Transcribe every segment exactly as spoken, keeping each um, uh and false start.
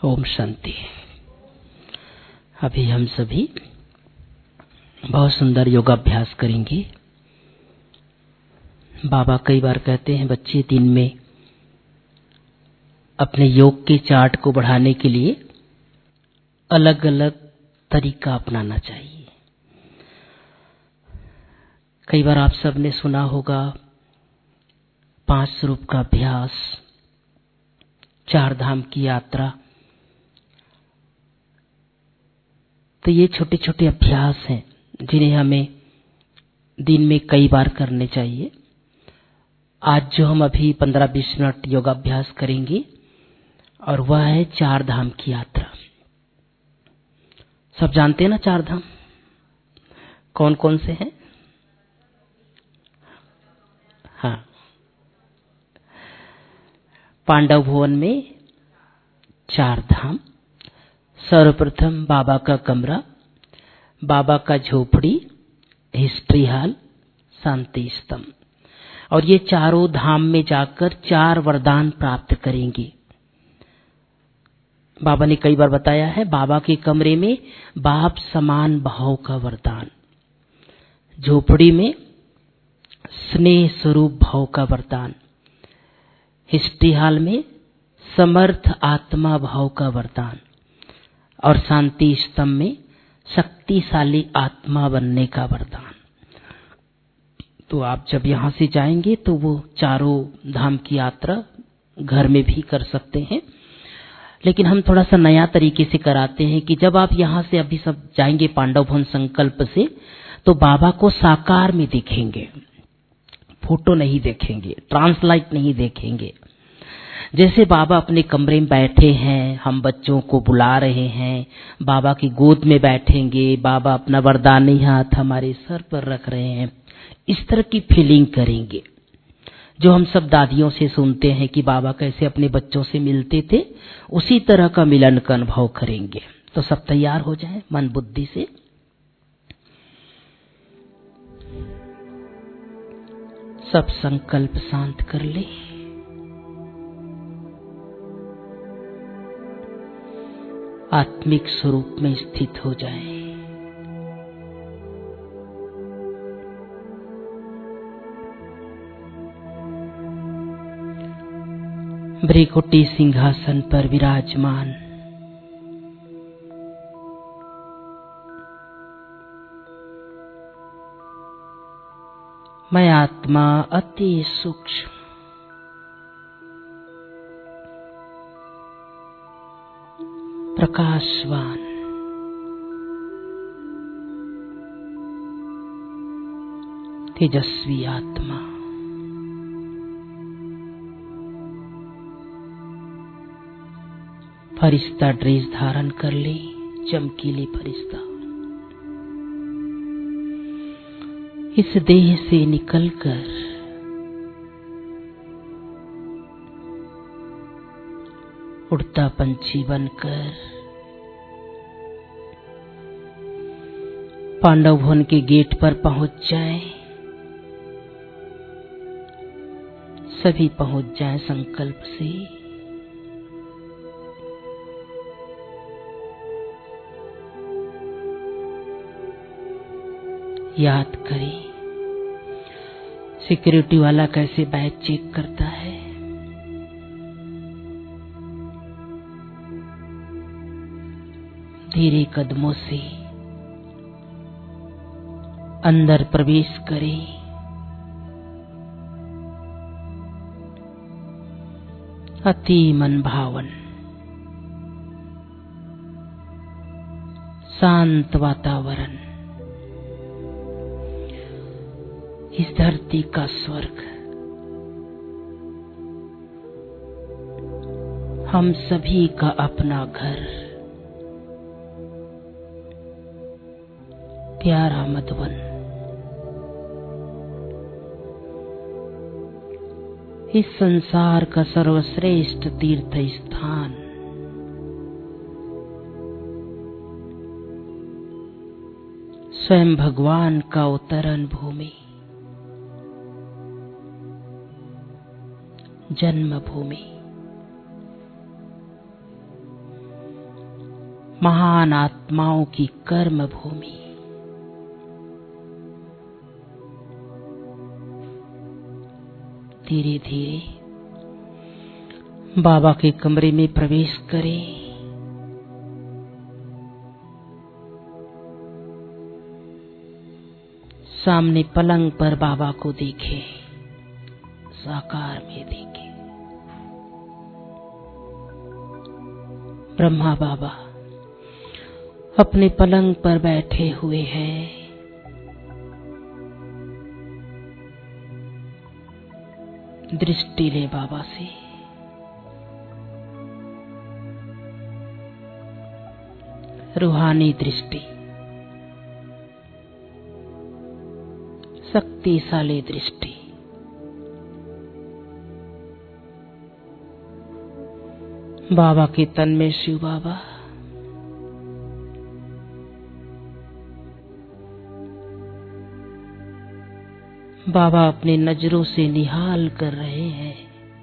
ओम शांति। अभी हम सभी बहुत सुंदर योगाभ्यास करेंगे। बाबा कई बार कहते हैं बच्चे दिन में अपने योग के चार्ट को बढ़ाने के लिए अलग अलग तरीका अपनाना चाहिए। कई बार आप सबने सुना होगा पांच स्वरूप का अभ्यास, चार धाम की यात्रा। तो ये छोटे छोटे अभ्यास हैं जिन्हें हमें दिन में कई बार करने चाहिए। आज जो हम अभी पंद्रह बीस मिनट योगाभ्यास करेंगे और वह है चार धाम की यात्रा। सब जानते हैं ना चार धाम कौन कौन से हैं? हाँ, पांडव भवन में चार धाम। सर्वप्रथम बाबा का कमरा, बाबा का झोपड़ी, हिस्ट्री हॉल, शांति स्तंभ। और ये चारों धाम में जाकर चार वरदान प्राप्त करेंगे। बाबा ने कई बार बताया है, बाबा के कमरे में बाप समान भाव का वरदान, झोपड़ी में स्नेह स्वरूप भाव का वरदान, हिस्ट्री हॉल में समर्थ आत्मा भाव का वरदान और शांति स्तंभ में शक्तिशाली आत्मा बनने का वरदान। तो आप जब यहां से जाएंगे तो वो चारों धाम की यात्रा घर में भी कर सकते हैं, लेकिन हम थोड़ा सा नया तरीके से कराते हैं कि जब आप यहां से अभी सब जाएंगे पांडव भवन संकल्प से, तो बाबा को साकार में देखेंगे, फोटो नहीं देखेंगे, ट्रांसलाइट नहीं देखेंगे। जैसे बाबा अपने कमरे में बैठे हैं, हम बच्चों को बुला रहे हैं, बाबा की गोद में बैठेंगे, बाबा अपना वरदानी हाथ हमारे सर पर रख रहे हैं, इस तरह की फीलिंग करेंगे। जो हम सब दादियों से सुनते हैं कि बाबा कैसे अपने बच्चों से मिलते थे, उसी तरह का मिलन का अनुभव करेंगे। तो सब तैयार हो जाए मन बुद्धि से। सब संकल्प शांत कर ले। आत्मिक स्वरूप में स्थित हो जाए। भ्रिकुटी सिंहासन पर विराजमान मैं आत्मा अति सूक्ष्म प्रकाशवान तेजस्वी आत्मा फरिश्ता ड्रेस धारण कर ले, चमकीली फरिश्ता इस देह से निकलकर उड़ता पंछी बनकर पांडव भवन के गेट पर पहुंच जाए। सभी पहुंच जाए संकल्प से। याद करें सिक्योरिटी वाला कैसे बैग चेक करता है। धीरे कदमों से अंदर प्रवेश करें। अति मन भावन शांत वातावरण, इस धरती का स्वर्ग हम सभी का अपना घर, प्यारा मधुवन। इस संसार का सर्वश्रेष्ठ तीर्थ स्थान, स्वयं भगवान का अवतरण भूमि, जन्मभूमि। महान आत्माओं की कर्म भूमि। धीरे धीरे बाबा के कमरे में प्रवेश करें। सामने पलंग पर बाबा को देखें, साकार में देखें। ब्रह्मा बाबा अपने पलंग पर बैठे हुए हैं। दृष्टि ले बाबा से। रूहानी दृष्टि, शक्तिशाली दृष्टि। बाबा के तन में शिव बाबा, बाबा अपनी नजरों से निहाल कर रहे हैं।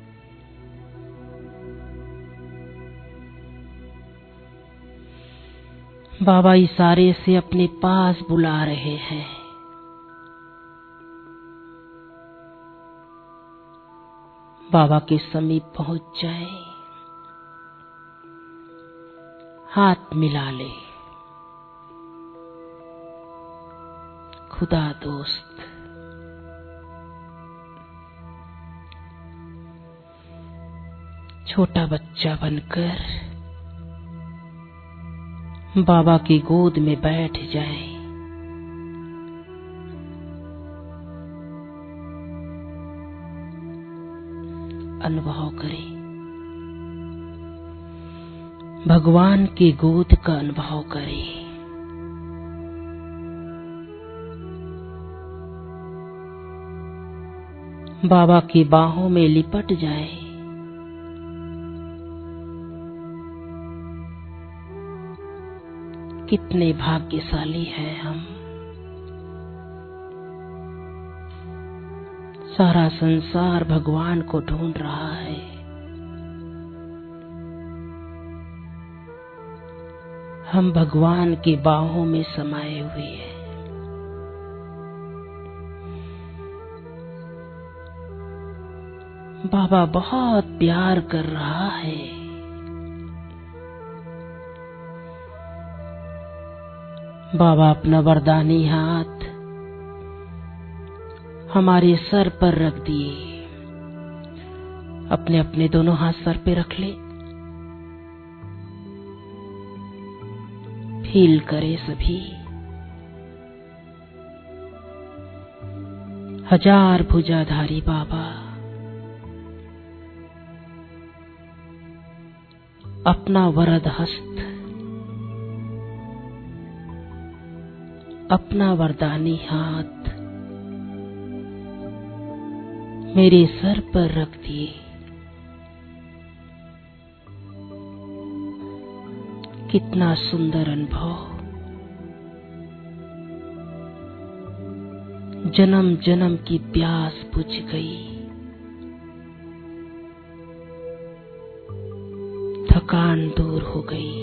बाबा इशारे से अपने पास बुला रहे हैं। बाबा के समीप पहुंच जाए, हाथ मिला ले। खुदा दोस्त, छोटा बच्चा बनकर बाबा की गोद में बैठ जाए। अनुभव करें, भगवान की गोद का अनुभव करें। बाबा की बाहों में लिपट जाए। कितने भाग्यशाली हैं हम। सारा संसार भगवान को ढूंढ रहा है। हम भगवान की बाहों में समाये हुए हैं। बाबा बहुत प्यार कर रहा है। बाबा अपना वरदानी हाथ हमारे सर पर रख दिए। अपने अपने दोनों हाथ सर पे रख ले। फील करे सभी। हजार भुजाधारी बाबा अपना वरद हस्त, अपना वरदानी हाथ मेरे सर पर रख दिए। कितना सुंदर अनुभव। जन्म जन्म की प्यास बुझ गई। थकान दूर हो गई।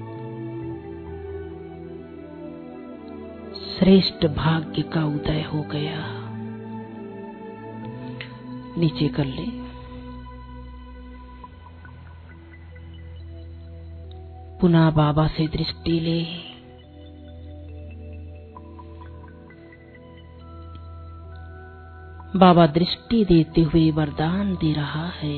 श्रेष्ठ भाग्य का उदय हो गया। नीचे कर ले। पुनः बाबा से दृष्टि ले। बाबा दृष्टि देते हुए वरदान दे रहा है।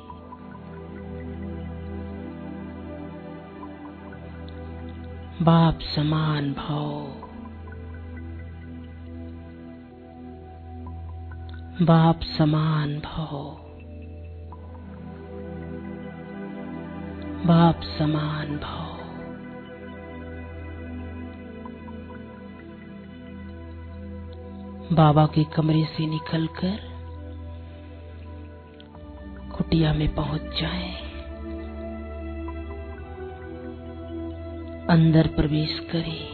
बाप समान भाव, बाप समान भाव, बाप समान भाव। बाबा के कमरे से निकलकर कुटिया में पहुंच जाएं। अंदर प्रवेश करें।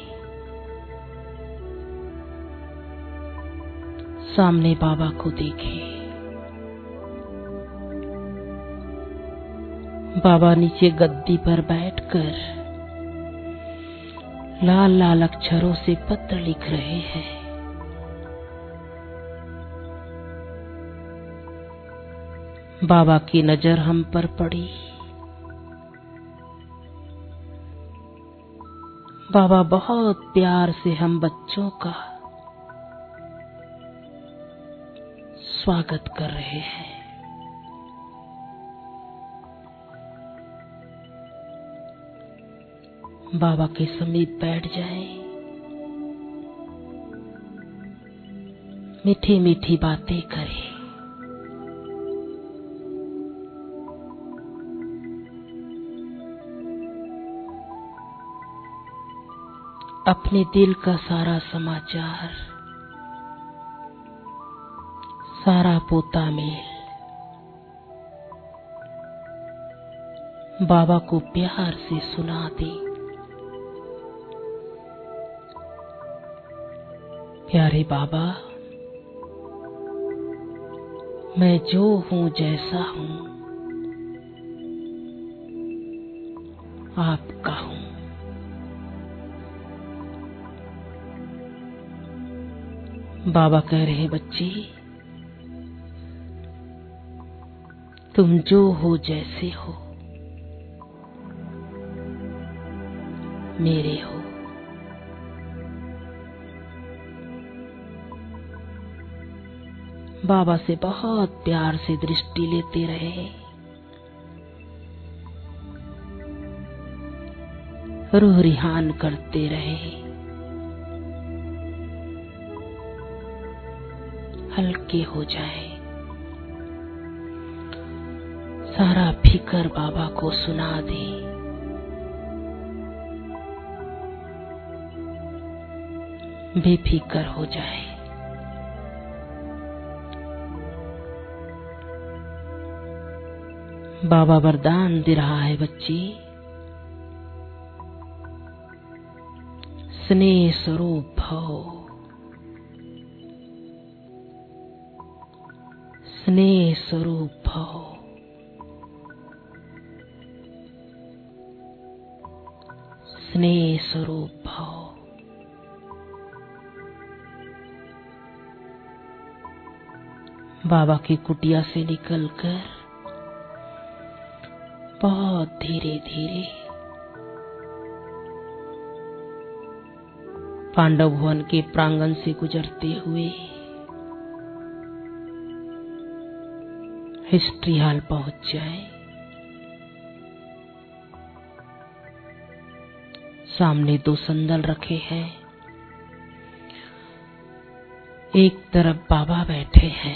सामने बाबा को देखें। बाबा नीचे गद्दी पर बैठकर लाल लाल अक्षरों से पत्र लिख रहे हैं। बाबा की नजर हम पर पड़ी। बाबा बहुत प्यार से हम बच्चों का स्वागत कर रहे हैं। बाबा के समीप बैठ जाएं, मीठी मीठी बातें करें। अपने दिल का सारा समाचार, सारा पोता मेल बाबा को प्यार से सुना दे। प्यारे बाबा, मैं जो हूं जैसा हूं आपका हूं। बाबा कह रहे बच्चे, तुम जो हो जैसे हो मेरे हो। बाबा से बहुत प्यार से दृष्टि लेते रहे। रूह रिहान करते रहे। हल्के हो जाए। सारा फिकर बाबा को सुना दे। बेफिकर हो जाए। बाबा वरदान दे रहा है बच्ची, स्नेह स्वरूप भव। स्नेह स्वरूप भव। स्नेह स्वरूप भव। बाबा की कुटिया से निकलकर बहुत धीरे धीरे पांडव भवन के प्रांगण से गुजरते हुए हिस्ट्री हॉल पहुंच जाए। सामने दो संदल रखे हैं। एक तरफ बाबा बैठे हैं,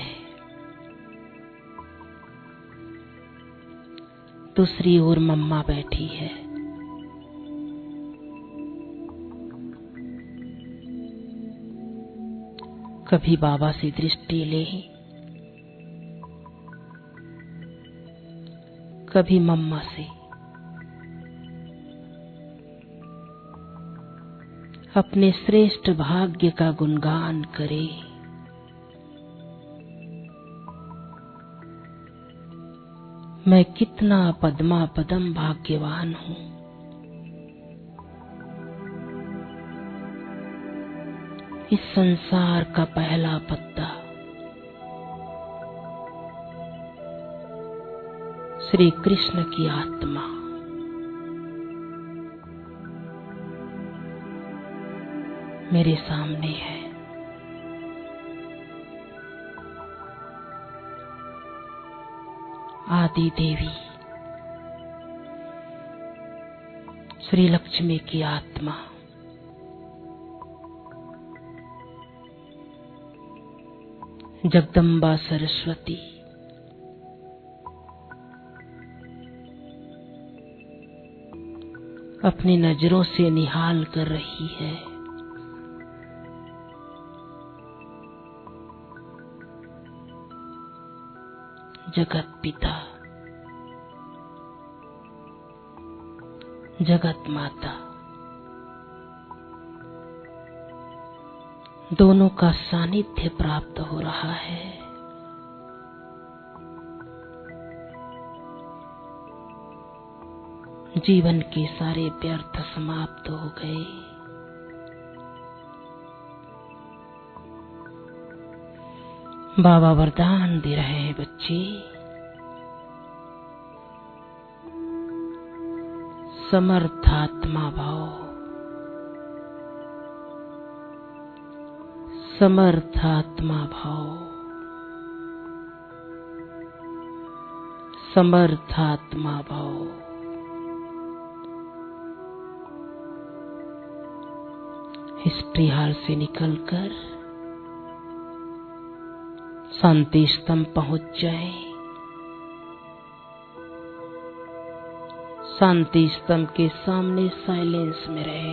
दूसरी ओर मम्मा बैठी है। कभी बाबा से दृष्टि ले, कभी मम्मा से। अपने श्रेष्ठ भाग्य का गुणगान करे। मैं कितना पद्मा पदम भाग्यवान हूं। इस संसार का पहला पत्ता श्री कृष्ण की आत्मा मेरे सामने है। आदि देवी श्री लक्ष्मी की आत्मा जगदम्बा सरस्वती अपनी नजरों से निहाल कर रही है। जगत पिता, जगत माता, दोनों का सानिध्य प्राप्त हो रहा है। जीवन के सारे व्यर्थ समाप्त हो गए। बाबा वरदान दे रहे हैं बच्चे, समर्थात्मा भाव, समर्थात्मा भाव, समर्थात्मा भाव। हिस्ट्री हाल से निकलकर शांति स्तंभ पहुंच जाए। शांति स्तंभ के सामने साइलेंस में रहे।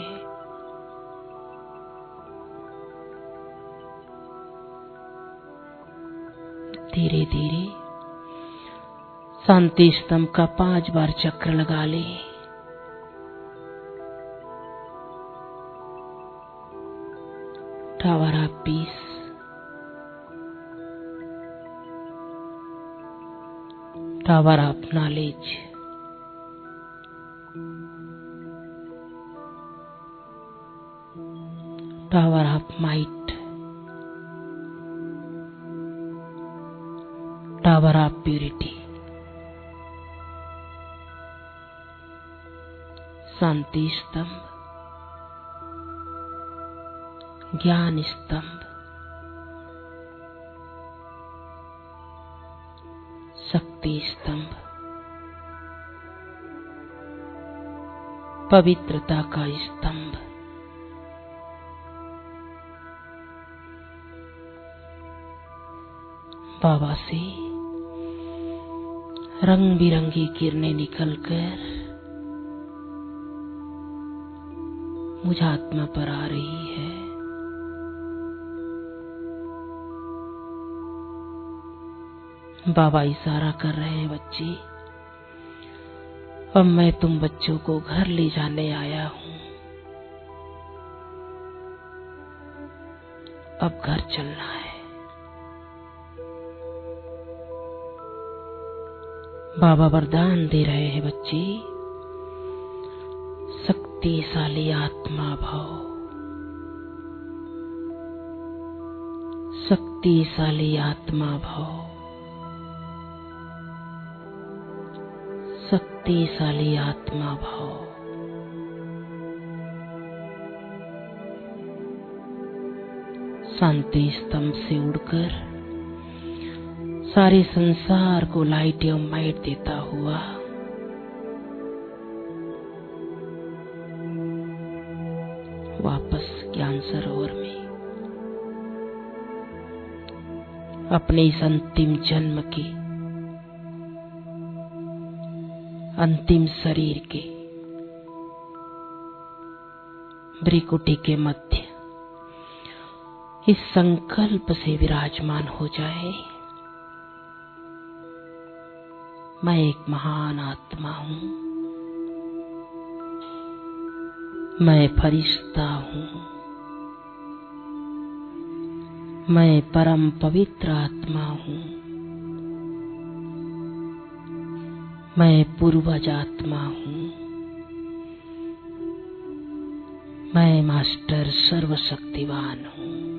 धीरे धीरे शांति स्तंभ का पांच बार चक्र लगा ले। Tower of peace, tower of knowledge, tower of might, tower of purity. शांति स्तंभ, ज्ञान स्तंभ, शक्ति स्तंभ, पवित्रता का स्तंभ। बाबा से रंग बिरंगी किरणें निकलकर मुझ आत्मा पर आ रही है। बाबा इशारा कर रहे हैं, बच्चे अब मैं तुम बच्चों को घर ले जाने आया हूं। अब घर चलना है। बाबा वरदान दे रहे हैं बच्चे, शक्तिशाली आत्मा भाव, शक्तिशाली आत्मा भाव, शक्तिशाली आत्मा भाव। शांति स्तंभ से उड़कर सारे संसार को लाइट एवं माइट देता हुआ वापस ज्ञान सरोवर में अपने इस अंतिम जन्म के, अंतिम शरीर के भ्रिकुटी के मध्य इस संकल्प से विराजमान हो जाए, मैं एक महान आत्मा हूं, मैं फरिश्ता हूं, मैं परम पवित्र आत्मा हूं, मैं पूर्वज आत्मा हूं, मैं मास्टर सर्वशक्तिवान हूं।